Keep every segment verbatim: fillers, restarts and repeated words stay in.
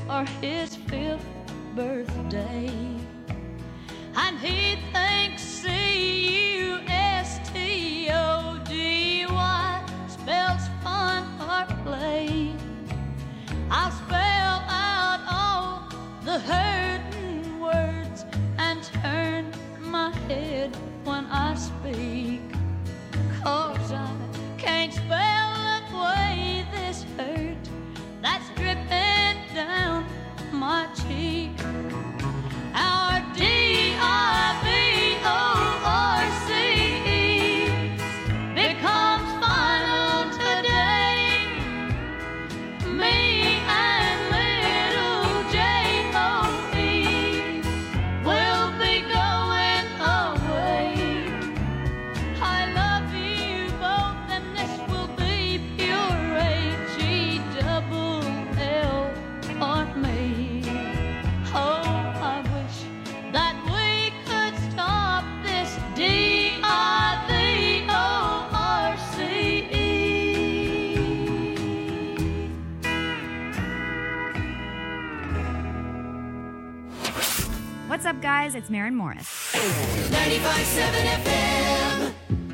for his fifth birthday. And he thinks C U S T O D Y spells fun or play. I'll spell out all the hurting words and turn my head when I speak, 'cause I can't spell away this hurt that's dripping down my cheek. Our D I V O R C E becomes final today. Me and little J O E will be going away. I love you both and this will be pure H E double L for me. Oh, I wish that we could stop this D I V O R C E. What's up, guys? It's Maren Morris. ninety-five point seven F M.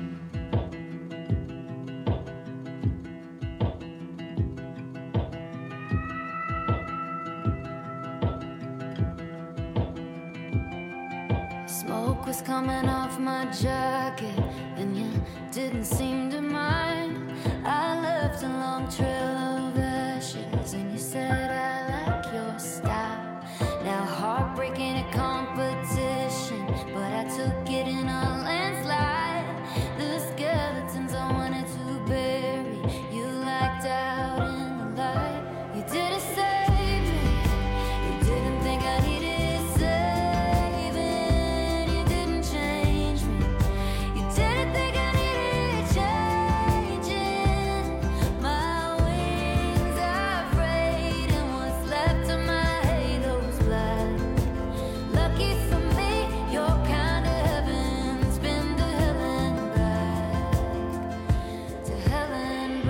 Smoke was coming off my jacket, and you didn't seem to mind. I left a long trail of ashes, and you said I like your style. Now heartbreaking a competition, but I took it in a landslide. The skeletons I wanted to bury, you lacked out in the light. You didn't save me, you didn't think I needed saving. You didn't change me, you didn't think I needed changing. My wings are frayed and what's left of my halo's black. Lucky for me, your kind of heaven's been to hell and back, to hell and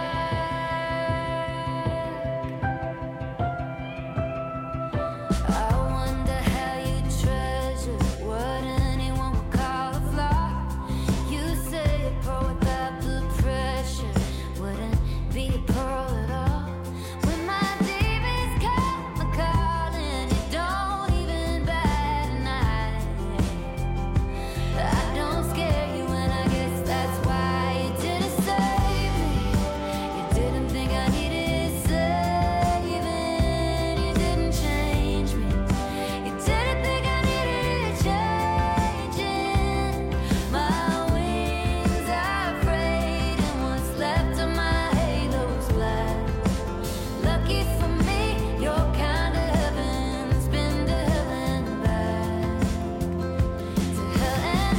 back. I wonder how you treasure what anyone would call a flaw. You say a pearl without the pressure wouldn't be a pearl at all. When my demons come a calling, you don't even bat an eye. I don't scare you, and I guess that's why you didn't save me. You didn't think I needed saving. You didn't change me, you didn't think I needed changing. My wings are frayed and what's left of my halo's black. Lucky for me, your kind of heaven's been to hell and back, to hell and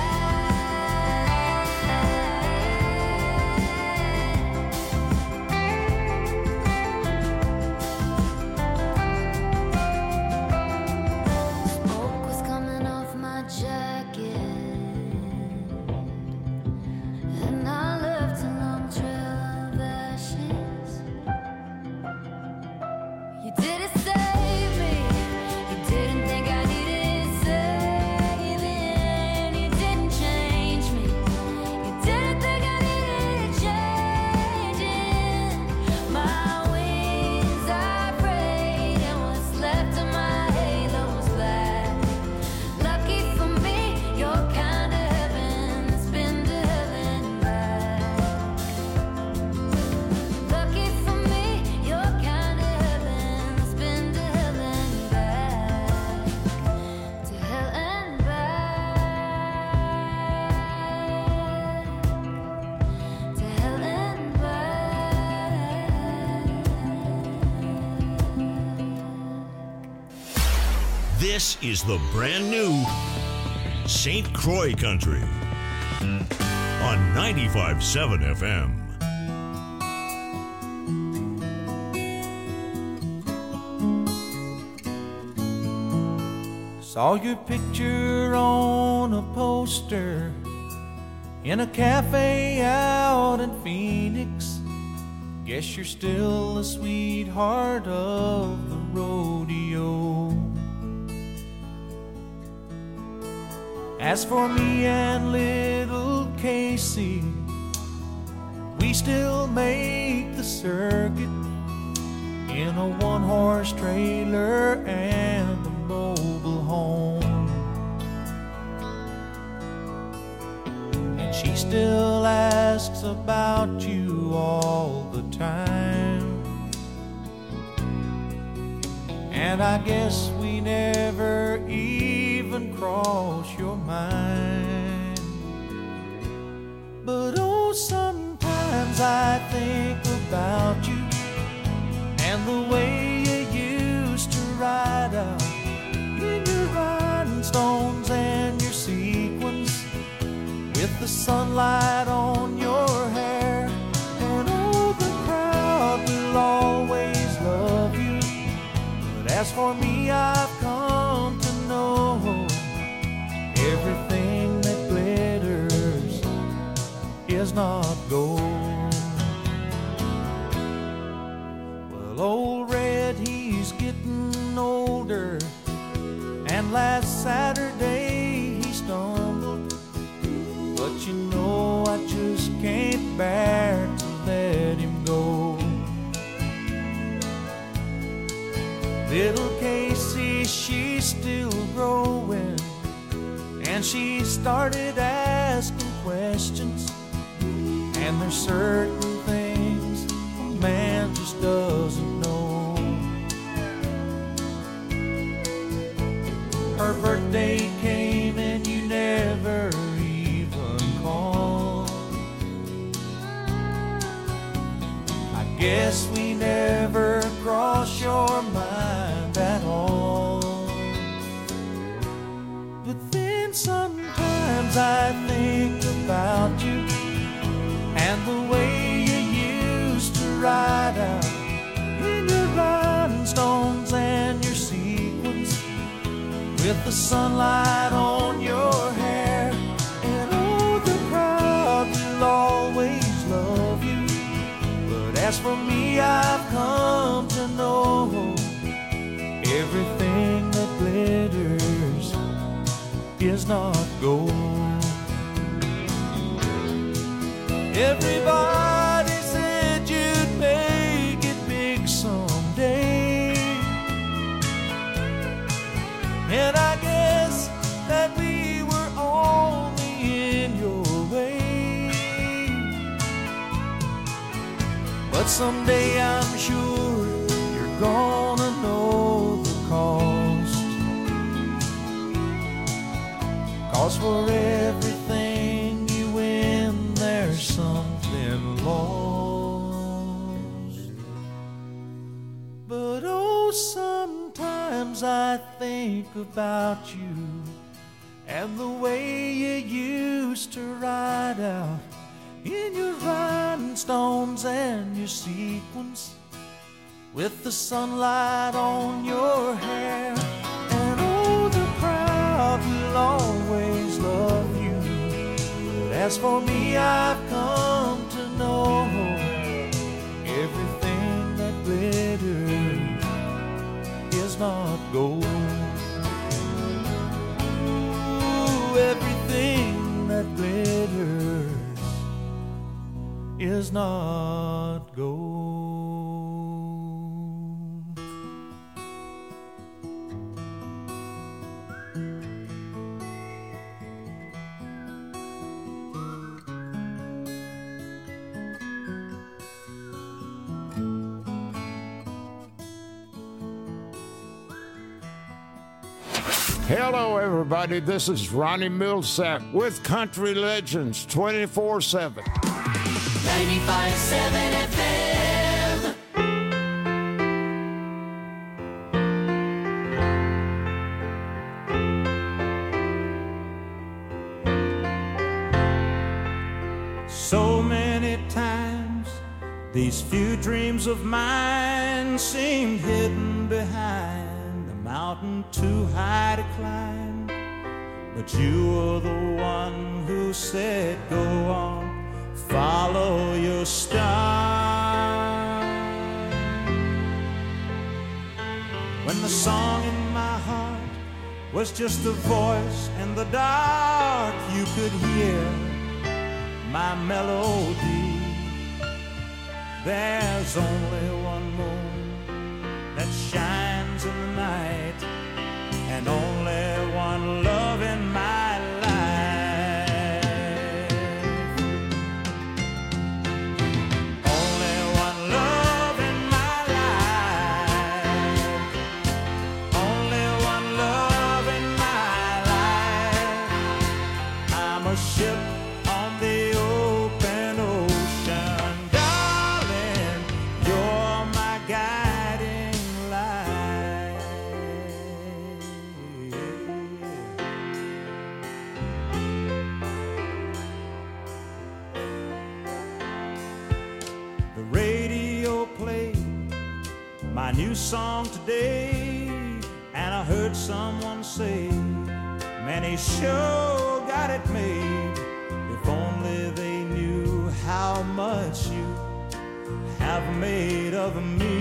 back. Smoke was coming off my jacket, and I left a long trail of ashes. You didn't save me, you didn't think I needed saving. You didn't change me, you didn't think I needed changing. My wings are frayed and what's left of my halo's black. Lucky for me, your kind of heaven's been to hell and back. Lucky for me, your kind of heaven's been to hell and back, to hell and back, to hell and back. This is the brand new Saint Croix Country on ninety-five point seven F M. Saw your picture on a poster in a cafe out in Phoenix. Guess you're still a sweetheart of the road. As for me and little Casey, we still make the circuit in a one-horse trailer and a mobile home. And she still asks about you all the time. And I guess we never even cross your mind. But oh, sometimes I think about you and the way you used to ride out in your rhinestones and your sequins, with the sunlight on your hair. And oh, the crowd will always love you. But as for me, I've come to know everything that glitters is not gold. Well, old Red, he's getting older, and last Saturday he stumbled. But you know I just can't bear to let him go. Little Casey, she's still growing, and she started asking questions. And there's certain things a man just doesn't know. Her birthday came and you never even called. I guess we never crossed your mind at all. But then sometimes I think about you and the way you used to ride out in your rhinestones and your sequins, with the sunlight on your hair. And oh, the crowd will always love you. But as for me, I've come to know everything that glitters is not gold. Everybody said you'd make it big someday, and I guess that we were only in your way. But someday I'm sure you're gonna know the cost. 'Cause for everything you win, there's something lost. But oh, sometimes I think about you and the way you used to ride out in your rhinestones and your sequins, with the sunlight on your hair. And oh, the crowd will always love you. But as for me, I've come to know everything that glitters is not gold. Ooh, everything that glitters is not gold. Hello, everybody. This is Ronnie Millsap with Country Legends twenty-four seven. ninety-five seven F M. So many times these few dreams of mine seemed hidden behind a mountain too high to climb. But you were the one who said, go on, follow your star. When the song in my heart was just a voice in the dark. You could hear my melody. There's only one moon that shines in the night, and only one love in my life. Only one love in my life. Only one love in my life. I'm a ship on the open ocean. Darling, you're my guiding light. The radio played my new song today, and I heard someone say, man, he sure got it made. If only they knew how much you have made of me.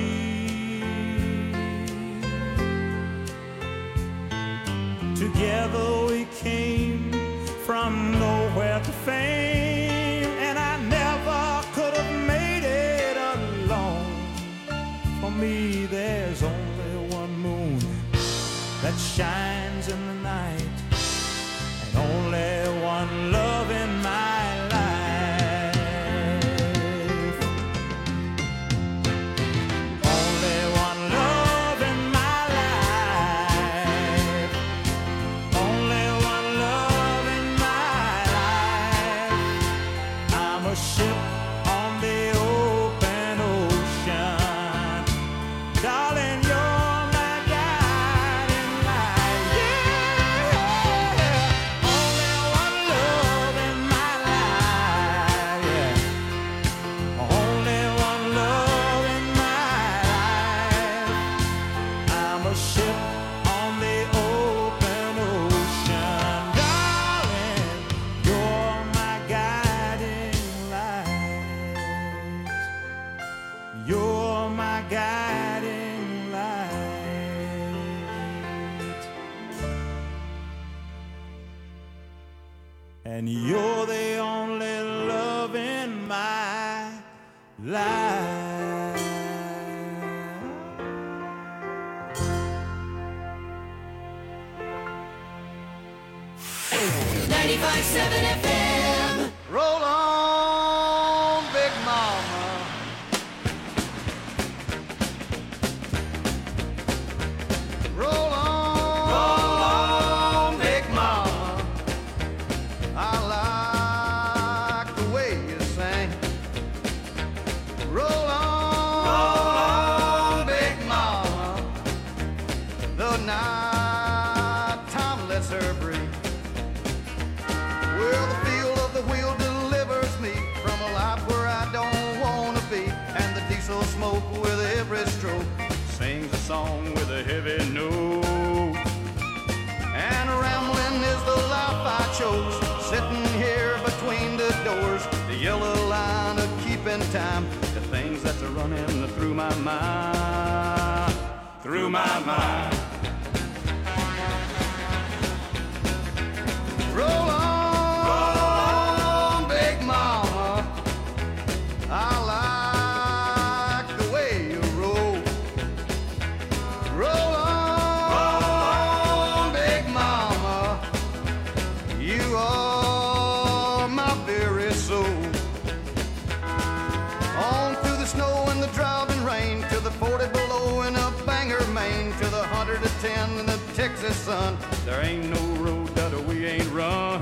Together we came from nowhere to fame, and I never could have made it alone. For me, there's only one moon that shines in the night, and only one love in my life. Only one love in my life. Only one love in my life. I'm a ship on the open ocean. Darling, you're my guiding light. Yeah. Only one love in my life. Yeah. Only one love in my life. I'm a ship on the open ocean. Darling, you're my guiding light. You're my guiding light. And you're the only love in my life. ninety-five seven F M. Roll on, Big Mama. Roll on, roll on, Big Mama. I like the way you sing. Roll on, roll on, Big Mama. The night time lets her breathe. Well, the feel of the wheel delivers me from a life where I don't want to be. And the diesel smoke with every stroke sings a song with a heavy note. And rambling is the life I chose, sitting here between the doors. The yellow line of keeping time, the things that's running through my mind, through my mind. Roll on, Big Mama. I like the way you roll. Roll on, Big Mama. You are my very soul. On through the snow and the driving rain, to the forty below in a Bangor, Maine, to the one hundred ten in the Texas sun. There ain't no road that we ain't run.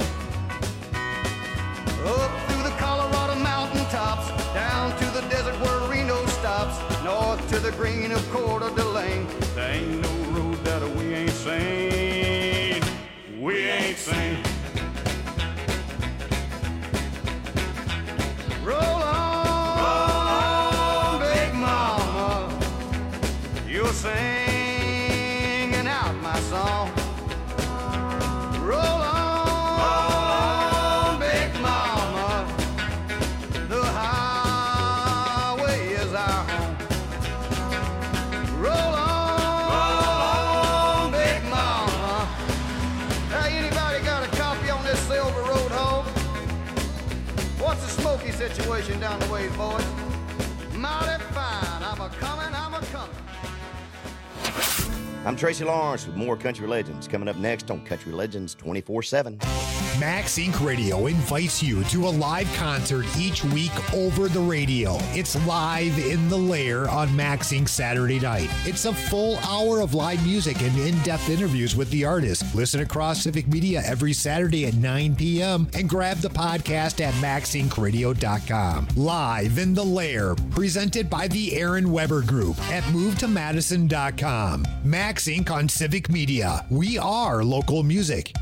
Up through the Colorado mountain tops, down to the desert where Reno stops, north to the green of Coeur d'Alene. There ain't no road that we ain't seen. We ain't seen. Roll on, Big Mama. You're singing out my song. Roll on, Big Mama. The highway is our home. Roll on, Big Mama. situation down the way, boys. Mighty fine. I'm a-coming, I'm a-coming. I'm Tracy Lawrence with more Country Legends coming up next on Country Legends twenty-four seven. Max Incorporated. Radio invites you to a live concert each week over the radio. It's Live in the Lair on Max Incorporated. Saturday night. It's a full hour of live music and in-depth interviews with the artist. Listen across Civic Media every Saturday at nine p.m. and grab the podcast at max inc radio dot com. Live in the Lair, presented by the Aaron Weber Group at move to madison dot com. Max Incorporated on Civic Media. We are local music.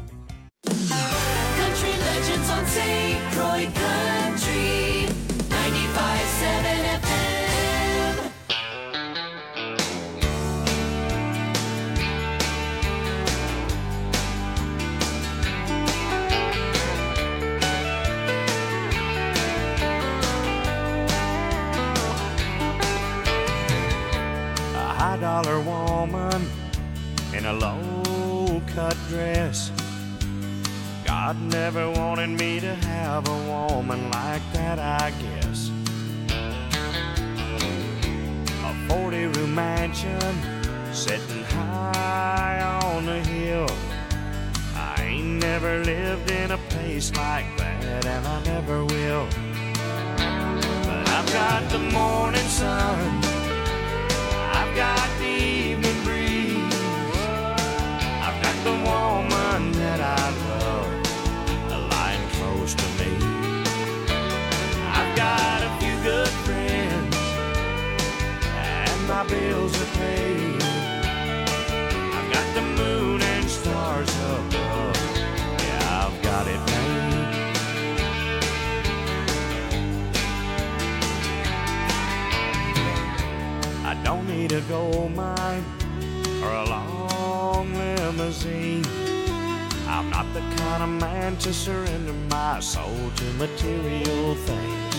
Country Legends on Saint Croix Country ninety-five point seven F M. A high dollar woman in a low cut dress. God never wanted me to have a woman like that, I guess. A forty-room mansion sitting high on the hill. I ain't never lived in a place like that, and I never will. But I've got the morning sun, I've got the evening breeze, I've got the woman that I love close to me. I've got a few good friends and my bills are paid. I've got the moon and stars above. Yeah, I've got it made. I don't need a gold mine or a long limousine. I'm not the kind of man to surrender my soul to material things.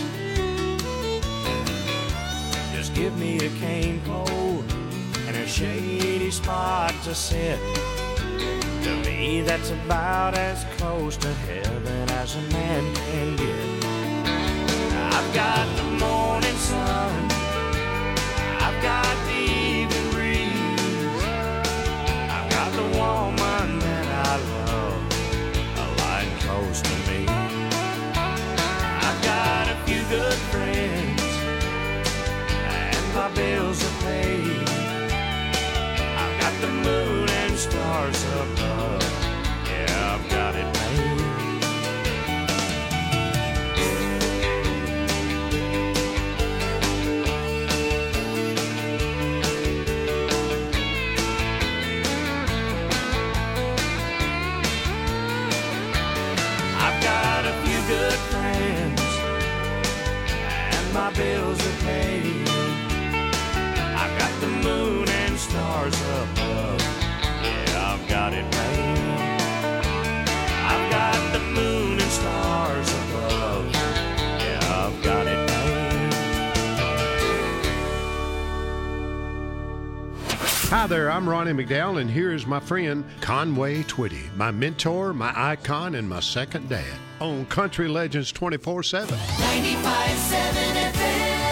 Just give me a cane pole and a shady spot to sit. To me, that's about as close to heaven as a man can get. I've got the morning sun, I've got the evening breeze, I've got the woman that I love close to me. I've got a few good friends and my bills are paid. I've got the moon and stars above. Yeah, I've got it made. Good friends and my bills are paid. I've got the moon and stars above. Yeah, I've got it made. I've got the moon and stars above. Yeah, I've got it made. Hi there, I'm Ronnie McDowell, and here's my friend Conway Twitty, my mentor, my icon, and my second dad on Country Legends twenty-four seven. ninety-five point seven F M.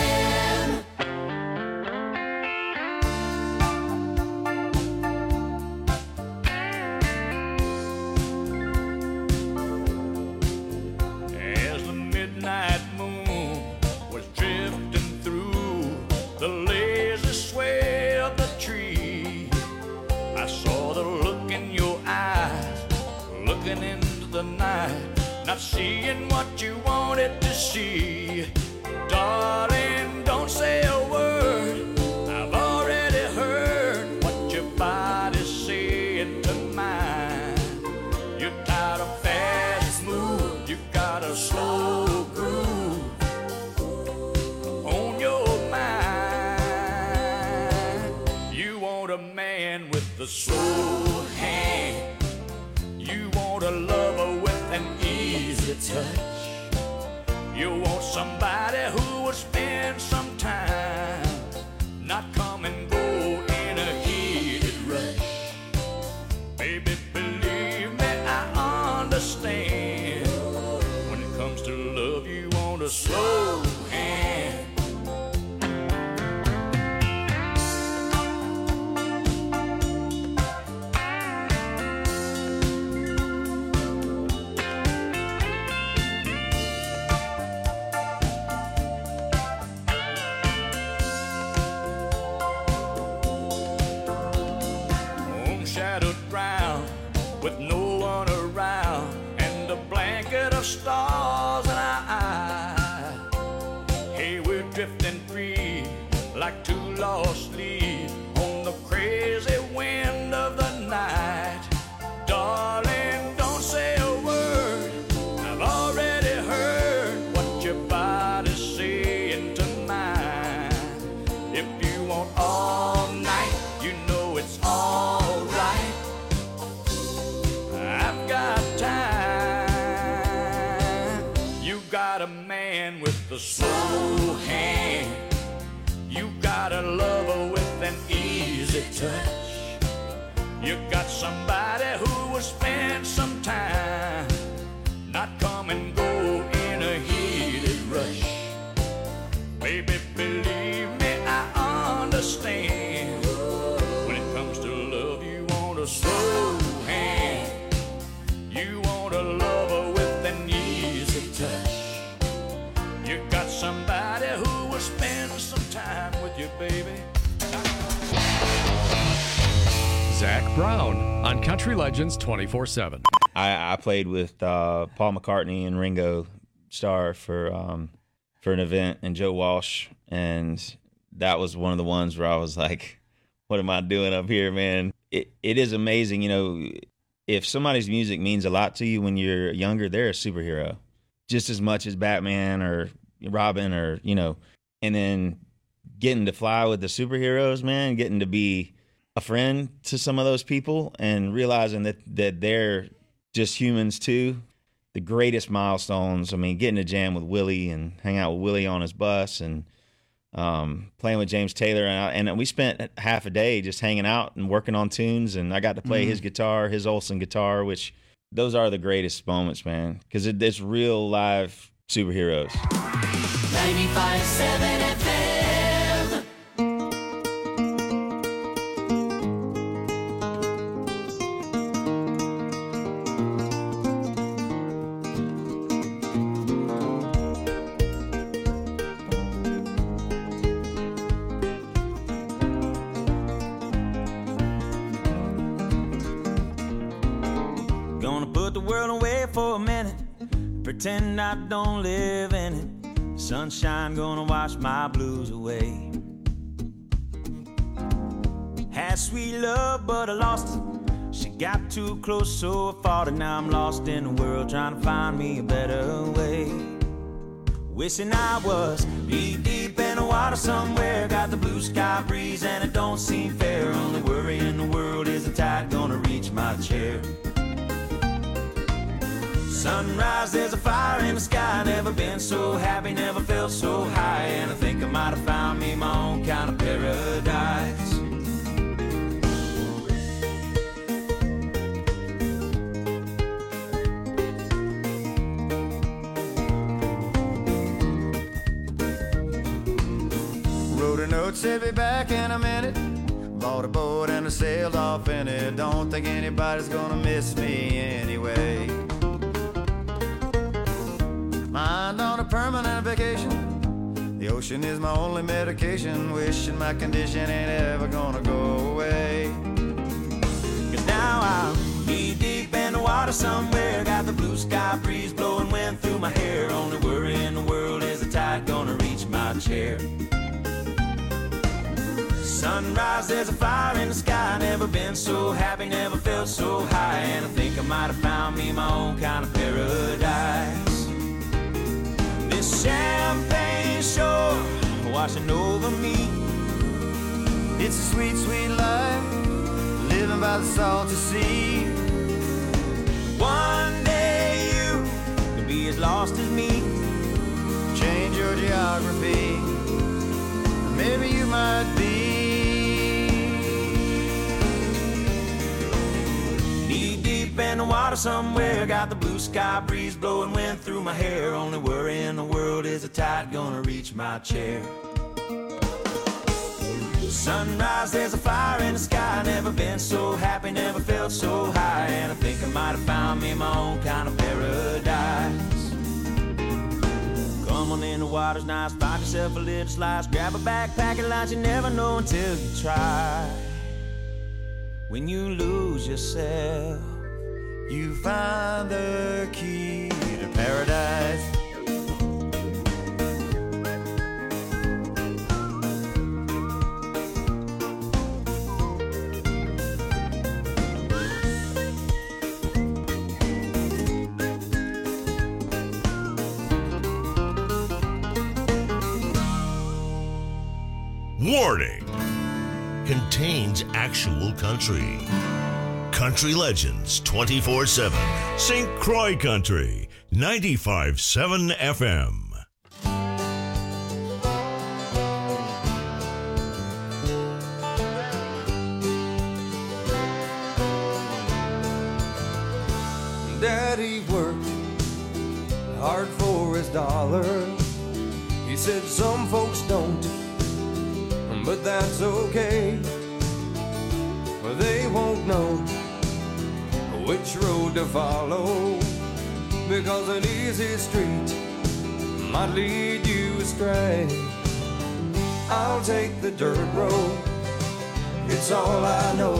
As the midnight moon was drifting through the lazy sway of the tree, I saw the look in your eyes, looking into the night, not seeing what you wanted to see. Darling, don't say a word, I've already heard what your body's saying to mine. You're tired of fast move, you got a slow groove on your mind. You want a man with a slow hand, you want a lover with an easy touch. You want somebody who will spend some time, not come and go in a heated rush. Baby, believe me, I understand. When it comes to love, you want shadowed ground with no one around and a blanket of stars in our eyes. Hey, we're drifting free like two lost leaves on the crazy wind of the night. Darling, don't say a word, I've already heard what your body's saying tonight. If you want all night, you know it's all right. I've got time. You got a man with a slow hand. You got a lover with an easy touch. You got somebody who will spend some time, not come and go in a heated rush. Baby, believe me, I understand. When it comes to love, you want a slow hand. You want a lover with an easy touch. You got somebody who will spend some time with you, baby. Zach Brown on Country Legends twenty-four seven. I, I played with uh, Paul McCartney and Ringo Starr for um, for an event, and Joe Walsh, and that was one of the ones where I was like, what am I doing up here, man? It It is amazing, you know, if somebody's music means a lot to you when you're younger, they're a superhero, just as much as Batman or Robin or, you know, and then getting to fly with the superheroes, man, getting to be a friend to some of those people and realizing that, that they're just humans too. The greatest milestones, I mean, getting to jam with Willie and hang out with Willie on his bus and um, playing with James Taylor. And, I, and we spent half a day just hanging out and working on tunes, and I got to play mm-hmm. his guitar, his Olsen guitar, which those are the greatest moments, man, because it, it's real live superheroes. ninety-five point seven F M. Pretend I don't live in it. Sunshine gonna wash my blues away. Had sweet love, but I lost it. She got too close, so I fought it. Now I'm lost in the world, trying to find me a better way. Wishing I was deep, deep in the water somewhere. Got the blue sky breeze and it don't seem fair. Only worry in the world is the tide gonna reach my chair. Sunrise, there's a fire in the sky. Never been so happy, never felt so high. And I think I might have found me my own kind of paradise. Wrote a note, said be back in a minute. Bought a boat and I sailed off in it. Don't think anybody's gonna miss me anyway. Mind on a permanent vacation. The ocean is my only medication. Wishing my condition ain't ever gonna go away. Cause now I'm knee deep in the water somewhere. Got the blue sky breeze blowing wind through my hair. Only worry in the world is the tide gonna reach my chair. Sunrise, there's a fire in the sky. Never been so happy, never felt so high. And I think I might have found me my own kind of paradise. This champagne shore washing over me. It's a sweet, sweet life, living by the salty sea. One day you could be as lost as me. Change your geography, maybe you might be. Knee deep in the water somewhere. Got the blue sky breeze blowing wind through my hair. Only worry in the world is the tide gonna reach my chair. Sunrise, there's a fire in the sky. Never been so happy, never felt so high. And I think I might have found me my own kind of paradise. Come on in, the water's nice. Find yourself a little slice. Grab a backpack and lunch. You never know until you try. when you lose yourself, you find the key to paradise. Warning. Contains actual country. Country Legends twenty-four seven. Saint Croix Country ninety-five point seven F M. Daddy worked hard for his dollar. He said some folks don't, but that's okay. They won't know which road to follow, because an easy street might lead you astray. I'll take the dirt road, it's all I know.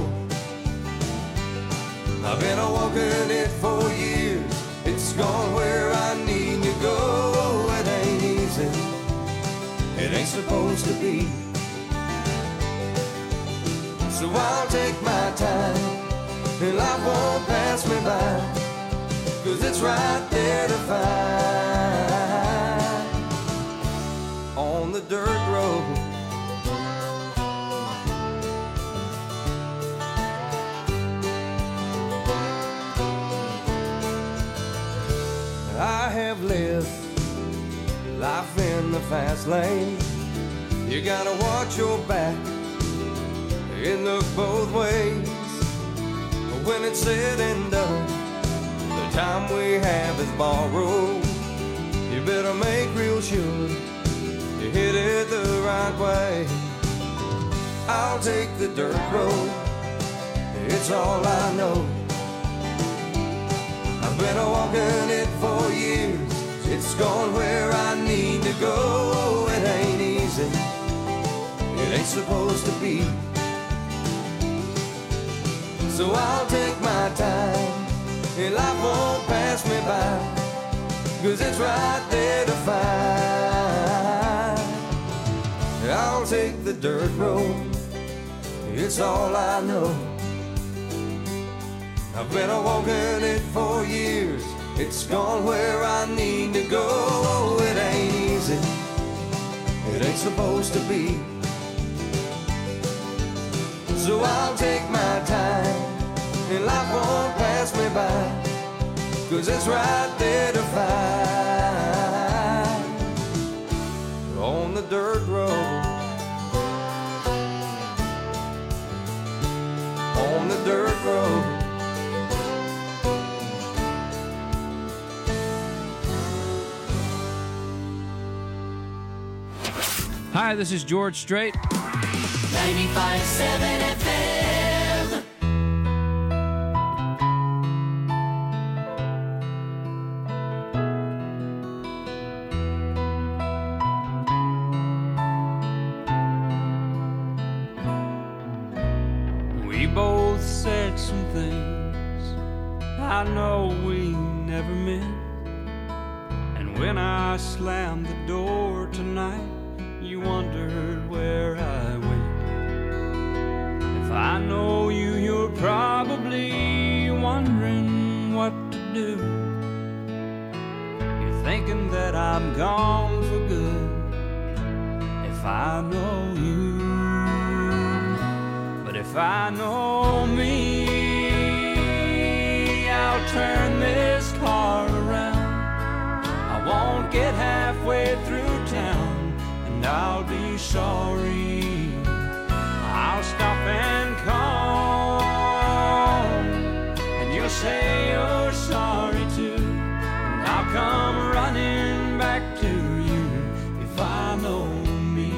I've been a walking it for years, it's gone where I need to go. It ain't easy, it ain't supposed to be. So I'll take my time, and life won't pass me by, 'cause it's right there to find on the dirt road. I have lived life in the fast lane. You gotta watch your back, it look both ways. But when it's said and done, the time we have is borrowed. You better make real sure you hit it the right way. I'll take the dirt road, it's all I know. I've been a walking it for years, it's gone where I need to go. It ain't easy, it ain't supposed to be. So I'll take my time, and life won't pass me by, 'cause it's right there to find. I'll take the dirt road, it's all I know. I've been a walking it for years, it's gone where I need to go. It ain't easy, it ain't supposed to be. So I'll take my time, and life won't pass me by, 'cause it's right there to find on the dirt road. On the dirt road. Hi, this is George Strait. ninety-five point seven F M. We both said some things I know we never meant, and when I slammed the door tonight, you wondered where I went. If I know you, you're probably wondering what to do. You're thinking that I'm gone for good. If I know you, but if I know me, I'll turn this car around. I won't get halfway through town, I'll be sorry. I'll stop and call, and you'll say you're sorry too, and I'll come running back to you if I know me.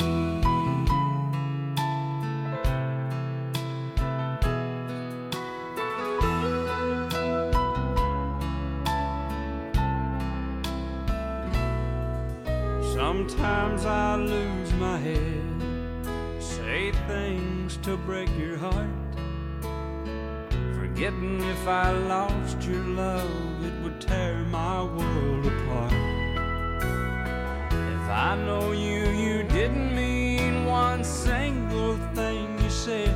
Sometimes I lose my head, say things to break your heart, Forgetting if I lost your love, it would tear my world apart. If I know you, you didn't mean one single thing you said.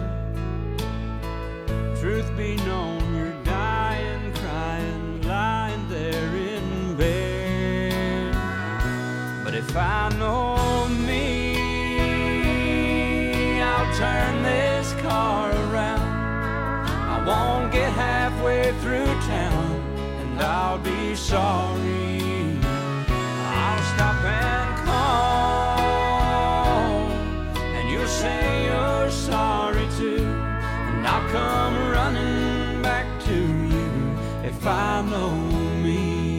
Truth be known, you're dying, crying, lying there in bed. But if I know me, I'll turn this car around. I won't get halfway through town, and I'll be sorry. I'll stop and call, and you'll say you're sorry too, and I'll come running back to you if I know me.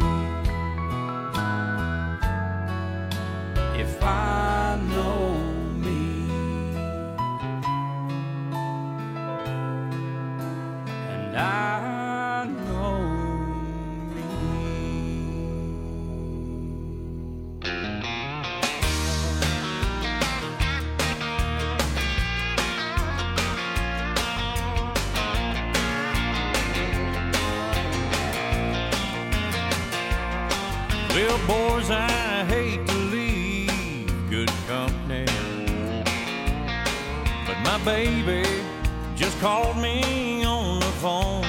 If I know me. And I know me. Well, boys, I hate to leave good company, but my baby just called me on the phone.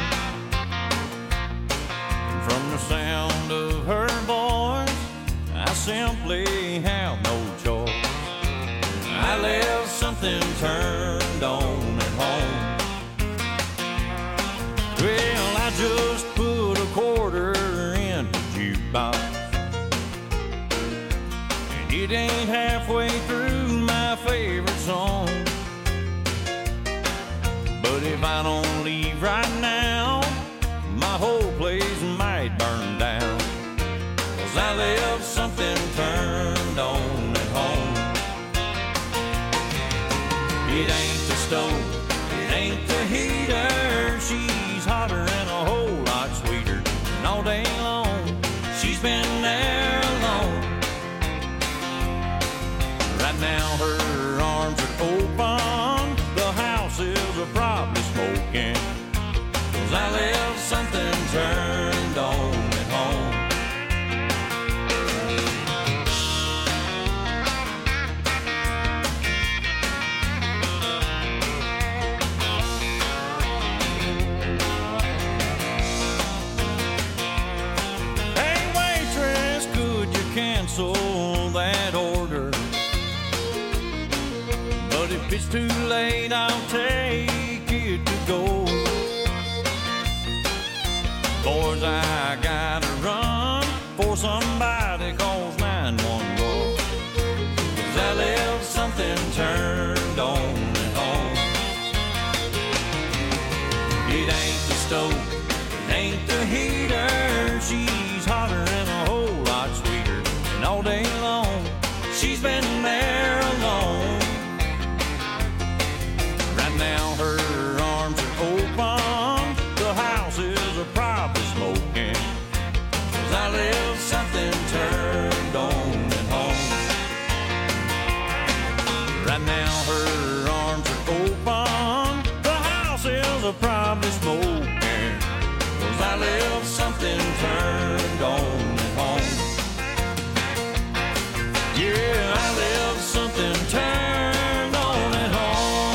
And from the sound of her voice, I simply have no choice. I left something turned on at home. Well, I just put a quarter in the jukebox, and it ain't halfway through my favorite song. But if I don't leave right now, my whole place might burn down, 'cause I left something turned on at home. It ain't the stove, it ain't the heater, she's hotter and a whole lot sweeter. And all day long, she's been there alone. Right now her arms are open, the house is a probably smoking, 'cause I left something turned on at home. Hey waitress, could you cancel that order? But if it's too late, I'll take it to go. Boys, I gotta run for somebody calls nine one one, 'cause I left something turned on at home. It ain't the stove, it ain't the heater, she's hotter and a whole lot sweeter. And all day long, she's been there alone. Right now her arms are open, the house is a probably smoking, 'cause I left something turned on at home. Right now her arms are open, the house is a probably smoking, 'cause I left something turned on at home. Yeah, I left something turned on at home.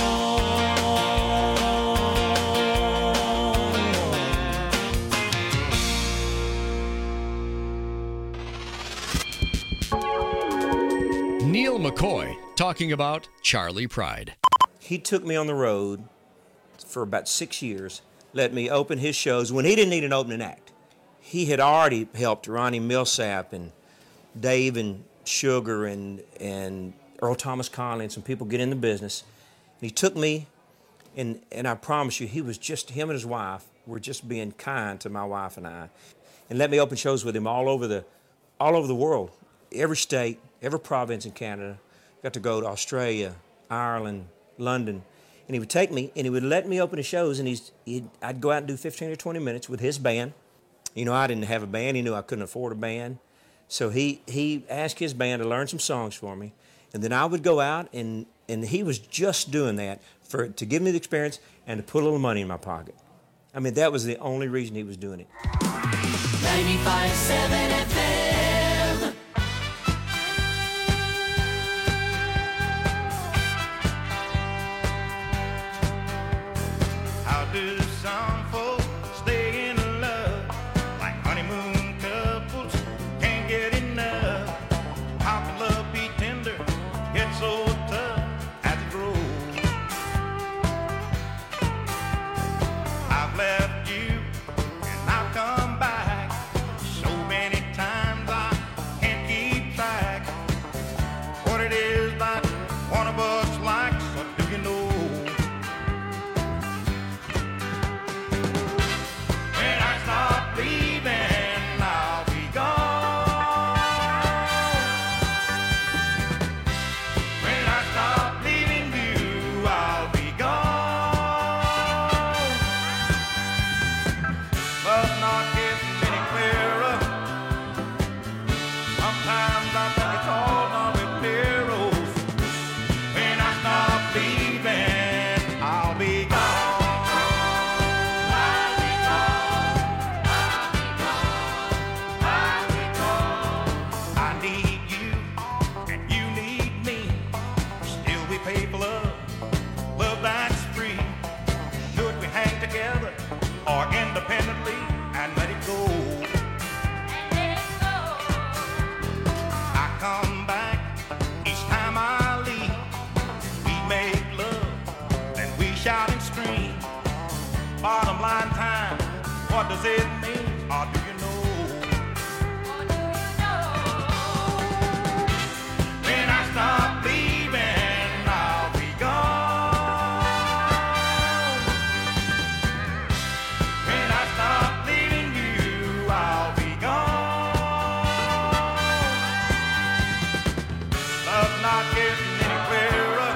Neil McCoy talking about Charley Pride. He took me on the road for about six years, let me open his shows when he didn't need an opening act. He had already helped Ronnie Millsap and Dave and Sugar and, and Earl Thomas Conley and some people get in the business. And he took me, and, and I promise you, he was just, him and his wife were just being kind to my wife and I, and let me open shows with him all over the, all over the world, every state, every province in Canada. Got to go to Australia, Ireland, London, and he would take me and he would let me open the shows, and he's, he'd, I'd go out and do fifteen or twenty minutes with his band. You know, I didn't have a band. He knew I couldn't afford a band. So he, he asked his band to learn some songs for me, and then I would go out, and, and he was just doing that for to give me the experience and to put a little money in my pocket. I mean, that was the only reason he was doing it. ninety-five point seven F M. How do some folks stay in love like honeymoon couples can't get enough? How can love be tender yet so tough as it grows? I've left you and I've come back so many times I can't keep track what it is that one of us likes. Or do you know? When I stop leaving, I'll be gone. When I stop leaving you, I'll be gone. But not getting any clearer. Sometimes I think it's all done with perils. When I stop leaving, I'll be gone. I need you and you need me. Still we pay for love, love that's free. Should we hang together or independently and let it go? I come back each time I leave. We make love, then we shout and scream. Bottom line time, what does it mean? Or do you know? When I stop leaving, I'll be gone. When I stop leaving you, I'll be gone. Love not getting any clearer.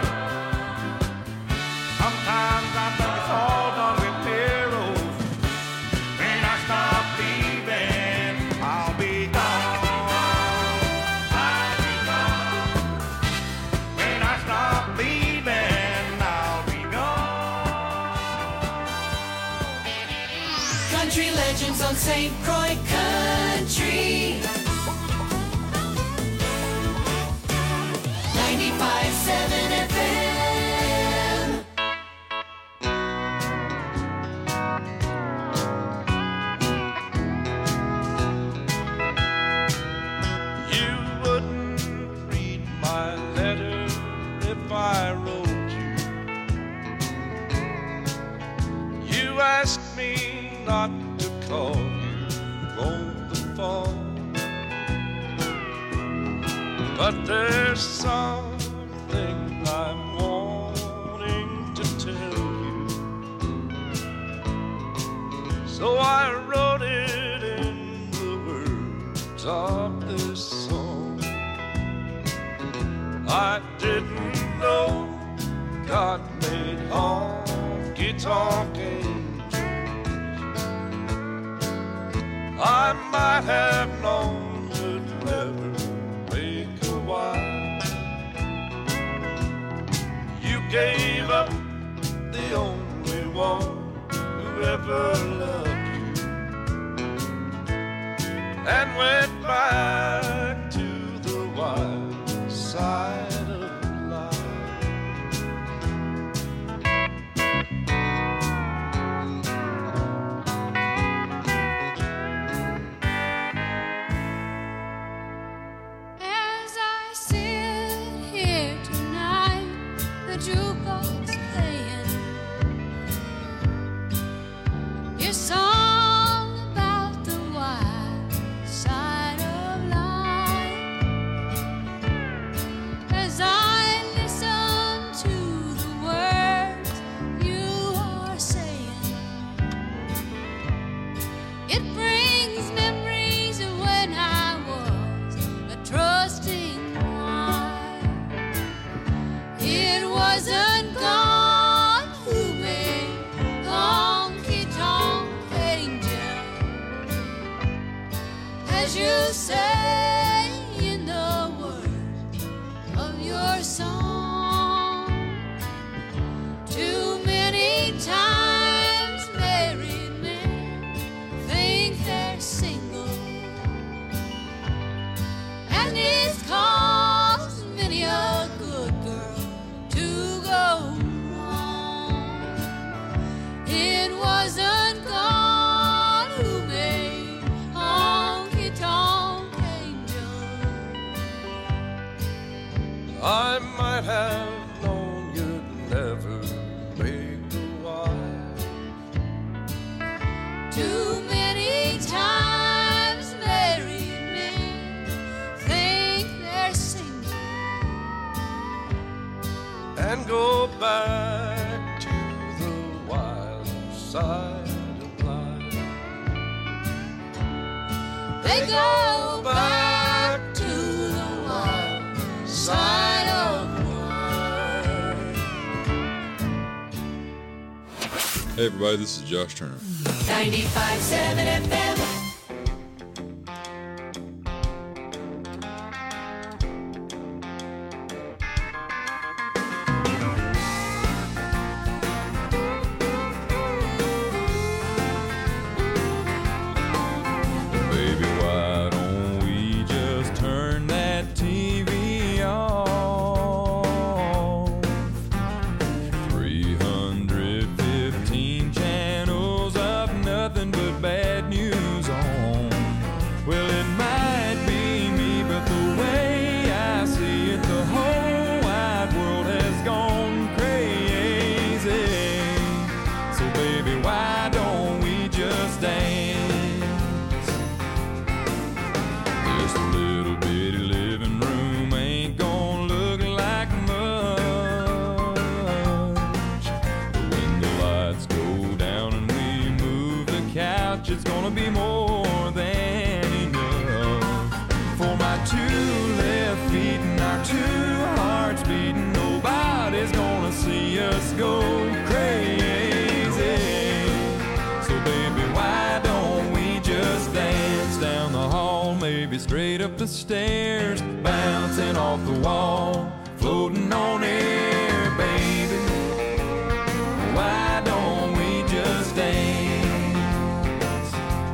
Sometimes I think it's all done with perils. When I stop leaving, I'll be gone. I'll be gone. When I stop leaving, I'll be gone. Country Legends on Saint Croix Country. ninety-five point seven F M. You wouldn't read my letter if I wrote you. You asked me not to call you on the phone, but there's something I'm wanting to tell you. So I wrote it in the words of this song. I didn't know God made honky-tonk angels. I might have known you'd never make a wife. You gave up the only one who ever loved you, and went back to the wild side of life. As I sit here tonight, the jukebox playing your song about the wild side of life. As I listen to the words you are saying, it brings memories of when I was a trusting wife. It wasn't God who made honky-tonk angels, as you say in the words of your song. Too many times married back to the wild side of life. They go back to the wild side of life. Hey everybody, this is Josh Turner. ninety-five point seven F M. Baby, why don't we just turn that T V off? three hundred fifteen channels of nothing but bad news on. Well, it might be me, but the way I see it, the whole wide world has gone crazy. So baby, why don't we just dance? This little bitty living room ain't gonna look like much. But when the lights go down and we move the couch, it's gonna be more than enough. For my two left feet and our two hearts beating, nobody's gonna see us go crazy. So baby, why don't we just dance down the hall, maybe straight up the stairs, bouncing off the wall, floating on air, baby. Why don't we just dance?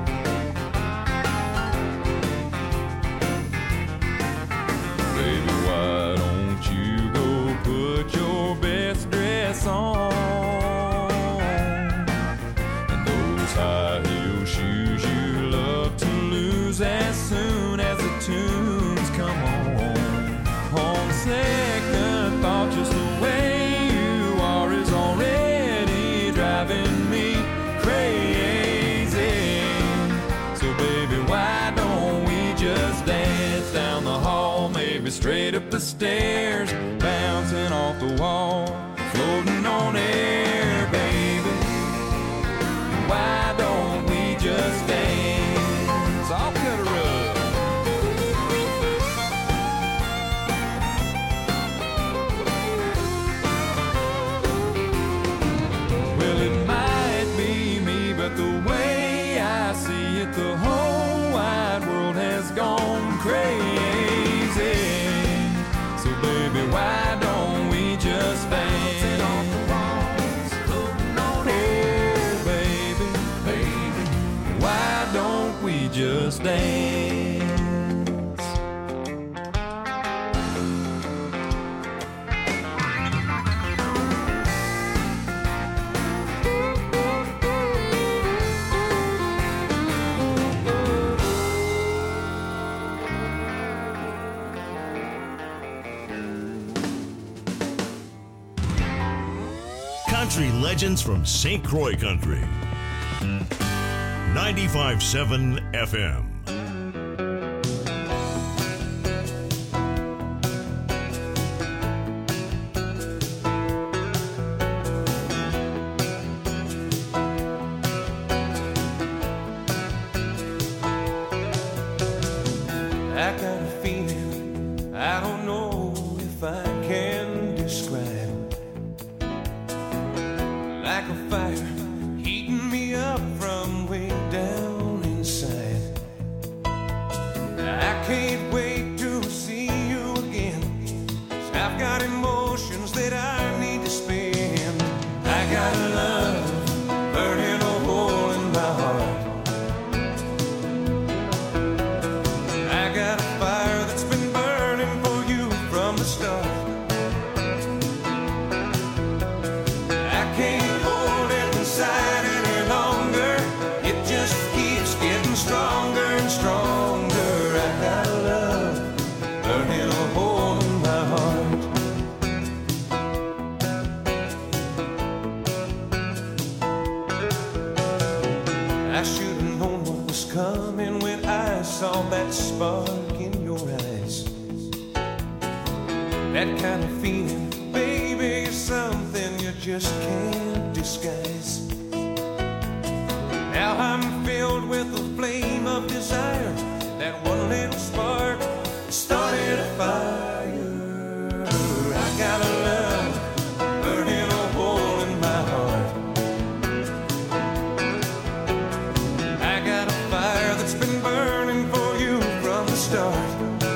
Baby, why don't you go put your best dress on? And those high heel shoes you love to lose as soon as the tunes come on. On second thought, just the way you are is already driving me crazy. So baby, why don't we just dance down the hall, maybe straight up the stairs, bouncing off the wall, floating on air, baby. Why don't we just dance? I'll cut a rug. Well, it might be me, but the way I see it, the whole wide world has gone crazy. So baby, why don't we just dance? Oh, baby, baby, why don't we just dance? Country legends from Saint Croix Country. ninety-five point seven F M. I got a feeling, I don't know if I can describe, like a fire heating me up from way down inside. I can't wait to see you again, 'cause I've got emotions that I need to spend. I got love burning a hole in my heart. I got a fire that's been burning for you from the start. I can't hold it inside any longer. It just keeps getting stronger and stronger. I got love burning a hole in my heart. I should have known what was coming when I saw that spark in your eyes. That kind of feeling, baby, is something just can't disguise. Now I'm filled with the flame of desire. That one little spark started a fire. I got a love burning a hole in my heart. I got a fire that's been burning for you from the start.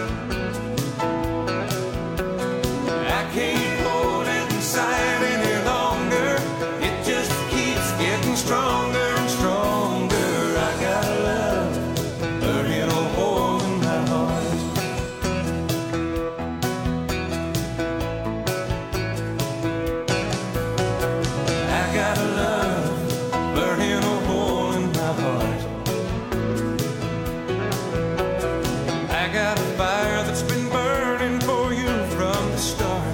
I can't hold it inside any longer. It just keeps getting stronger and stronger. I got a love burning a hole in my heart. I got a love burning a hole in my heart. I got a fire that's been burning for you from the start.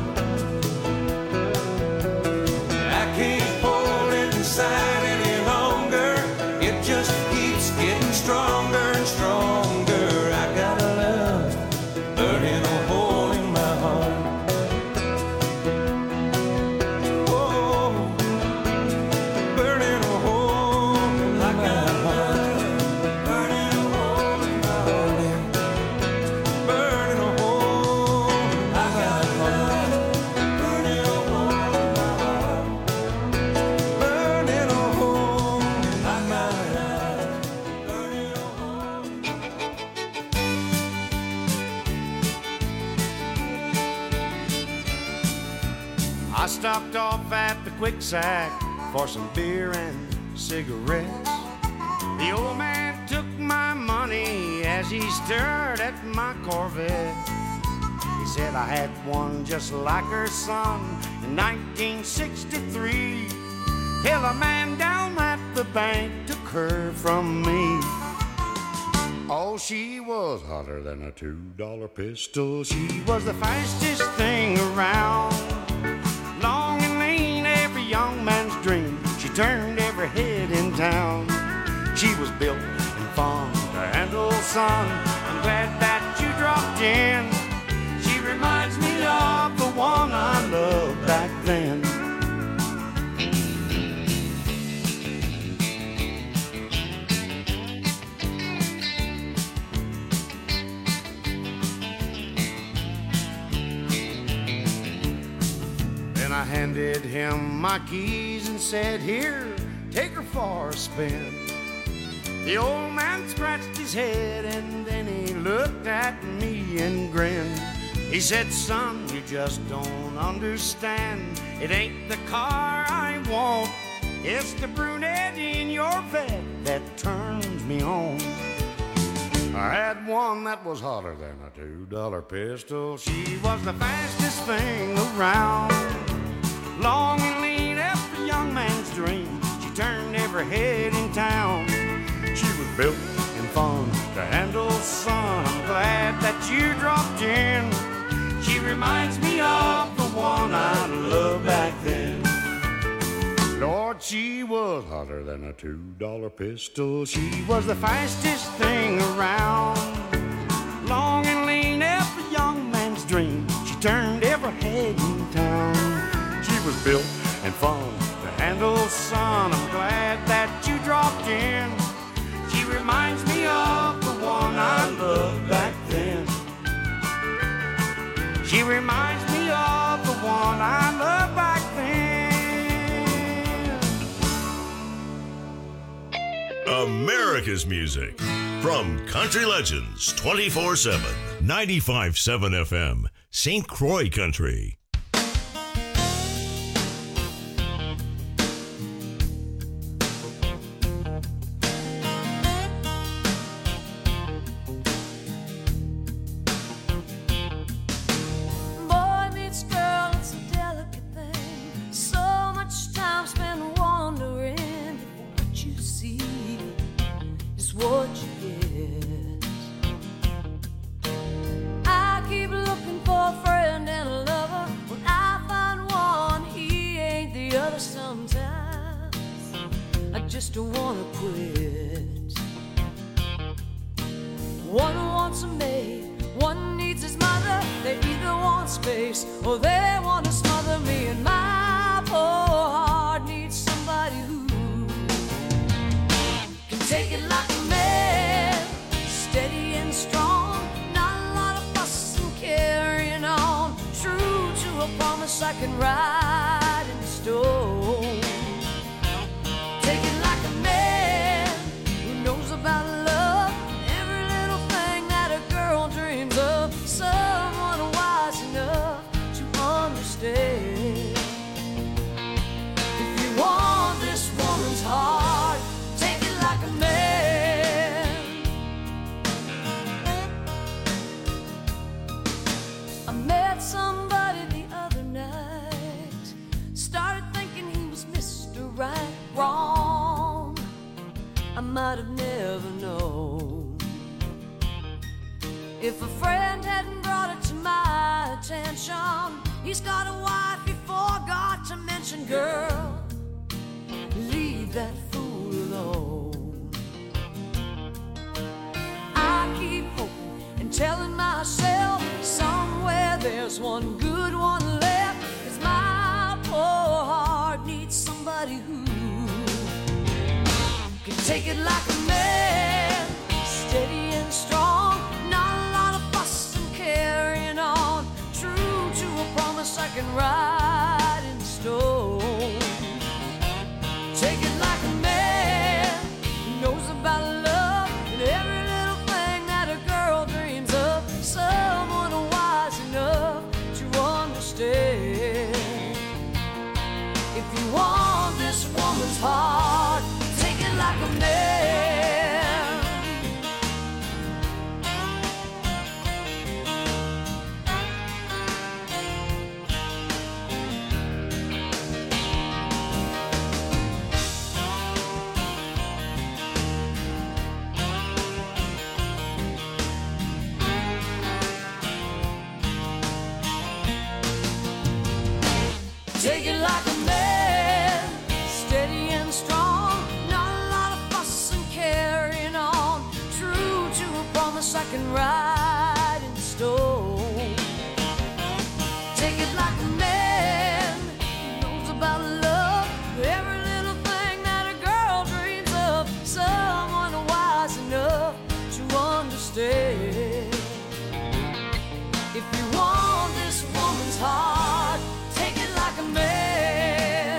I can't hold it inside any longer. It just keeps getting stronger and stronger. I got a love burning a hole in my heart. Oh, burning a hole in my heart. Burning a hole in my heart. Burning a hole in my heart. Burning a hole in my heart. Burning a hole in my heart. Burning a hole. I stopped off at the Quick Sack for some beer and cigarettes. The old man took my money as he stared at my Corvette. He said I had one just like her son in nineteen sixty-three, till a man down at the bank took her from me. Oh, she was hotter than a two-dollar pistol. She was the fastest thing around. Long and lean, every young man's dream. She turned every head in town. She was built and fun to handle, son. I'm glad that you dropped in. She reminds me of the one I loved back then. Then I handed him my keys and said, here, take her for a spin. The old man scratched his head and then he looked at me and grinned. He said, son, you just don't understand. It ain't the car I want, it's the brunette in your bed that turns me on. I had one that was hotter than a two-dollar pistol. She was the fastest thing around. Long and lean, every young man's dream. She turned every head in town. She was built and fun to handle, son. I'm glad that you dropped in. She reminds me of the one I loved back then. Lord, she was hotter than a two-dollar pistol. She was the fastest thing around. Long and lean, every young man's dream. She turned every head in town. She was built and fun to handle, son. I'm glad that you dropped in. She reminds me of the one I loved back then. She reminds me of the one I loved back then. America's music from Country Legends twenty-four seven, ninety-five point seven F M, Saint Croix Country. Boy meets girl, it's a delicate thing. So much time spent wondering if what you see is what you get. I keep looking for a friend and a lover. When I find one, he ain't the other sometimes. I just don't wanna quit. One wants a maid, one needs his mother. They either want space or they want to smother me in my poor heart needs somebody who can take it like a man, steady and strong, not a lot of fuss and carrying on, true to a promise I can write in stone. Take it like a man who knows about love, every little thing that a girl dreams of, someone wise enough to understand. If you want this woman's heart, take it like a man. I met somebody the other night, started thinking he was Mister Right, wrong. I might have never known. If a friend hadn't brought it to my attention, he's got a wife he forgot to mention. Girl, leave that fool alone. I keep hoping and telling myself somewhere there's one good one left, 'cause my poor heart needs somebody who can take it like a man, steady and strong, not a lot of fuss and carrying on, true to a promise I can write in stone. Take it like a man who knows about love and every little thing that a girl dreams of, someone wise enough to understand. If you want this woman's heart, take it like a man. Take it like a man, steady and strong, not a lot of fuss and carrying on, true to a promise I can write in stone. Take it like a man who knows about love, every little thing that a girl dreams of, someone wise enough to understand. If you want this woman's heart, take it like a man.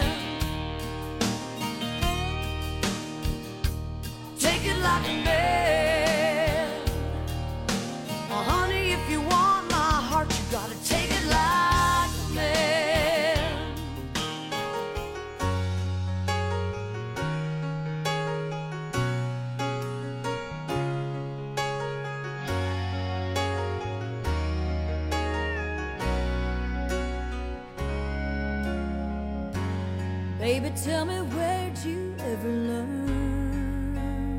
Take it like a man. Oh, honey, if you want my heart, you gotta take it like a man. Baby, tell me, where'd you ever learn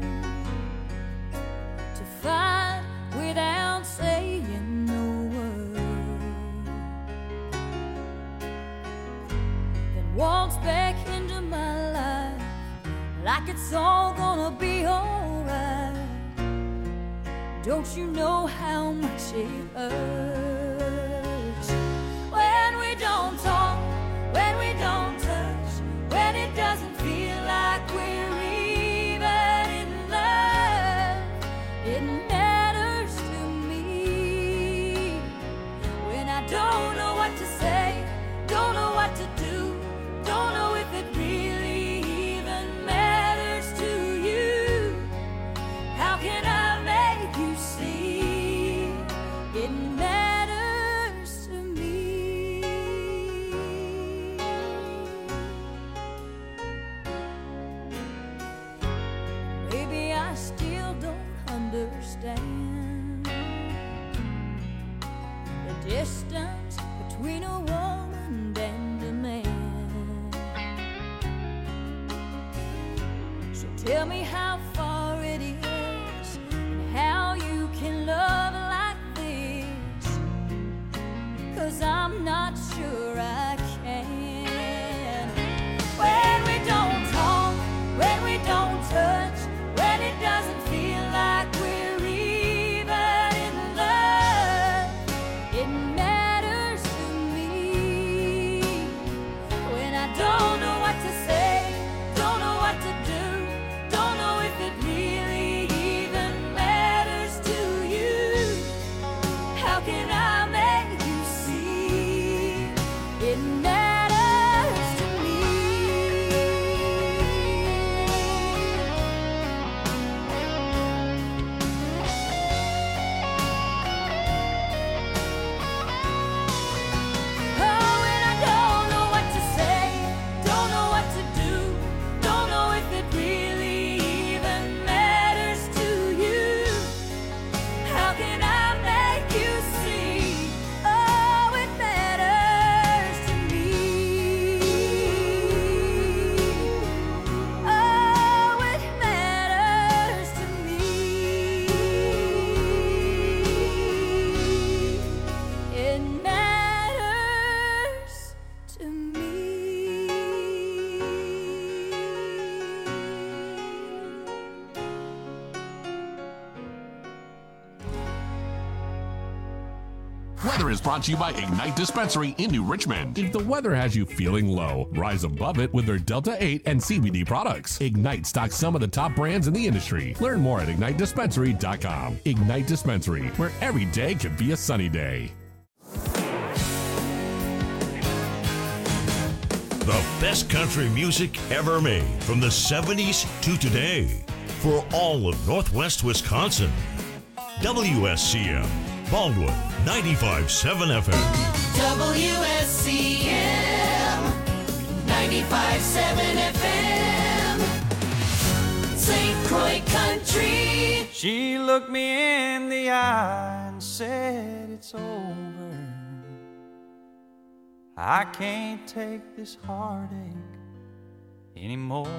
to fight without saying no word? Then walks back into my life like it's all gonna be alright. Don't you know how much it hurts when we don't talk, when we don't touch, when it doesn't feel like we're even in love? It matters to me when I don't know what to say, don't know what to do, don't know if it really even matters to you. How can I make you see it matters to me? Maybe I still don't understand the distance between a woman and a man. So tell me how far it is and how you can love like this, 'cause I'm not sure I can. When we don't talk, when we don't touch, when it doesn't feel like we're even in love, it matters to me when I don't weather is brought to you by Ignite Dispensary in New Richmond. If the weather has you feeling low, rise above it with their Delta eight and C B D products. Ignite stocks some of the top brands in the industry. Learn more at ignite dispensary dot com. Ignite Dispensary, where every day can be a sunny day. The best country music ever made from the seventies to today for all of Northwest Wisconsin. W S C M, Baldwin, ninety-five point seven F M. W S C M, ninety-five point seven F M. Saint Croix Country. She looked me in the eye and said it's over. I can't take this heartache anymore.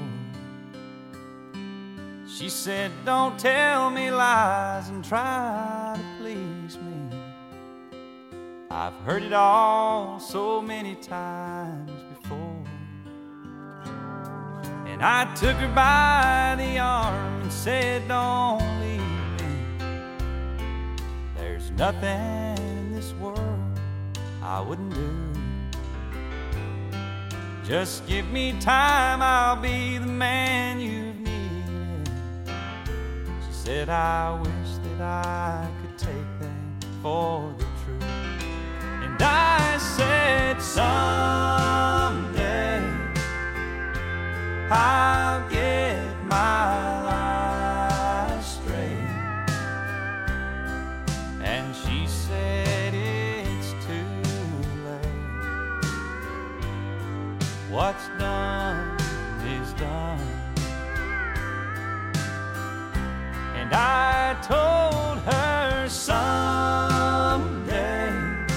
She said, don't tell me lies and try to please me. I've heard it all so many times before. And I took her by the arm and said, don't leave me. There's nothing in this world I wouldn't do. Just give me time, I'll be the man you've needed. She said, I wish that I could take that for the truth. And I said, someday I'll get my life straight. And she said, it's too late. What's done is done. And I told her someday.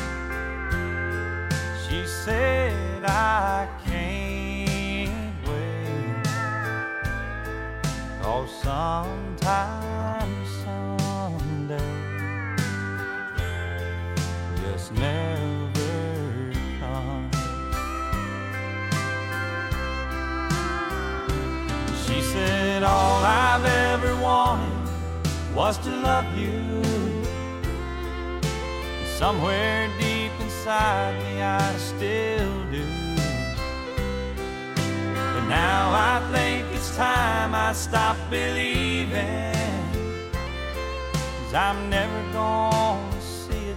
She said, I can't wait. 'Cause sometime, someday, just never comes. She said, all I've ever wanted was to love you. Somewhere deep inside me I still do. But now I think it's time I stop believing. 'Cause I'm never gonna